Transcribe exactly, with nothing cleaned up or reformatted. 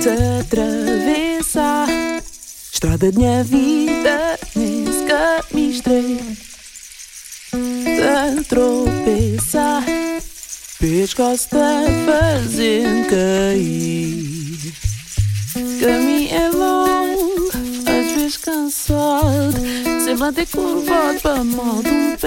atravessar estrada de minha vida nesse caminho estreito, a tropeçar, pescoço tá fazendo cair. Caminho é longo, às vezes cansado, sempre a ter curvado para mal de um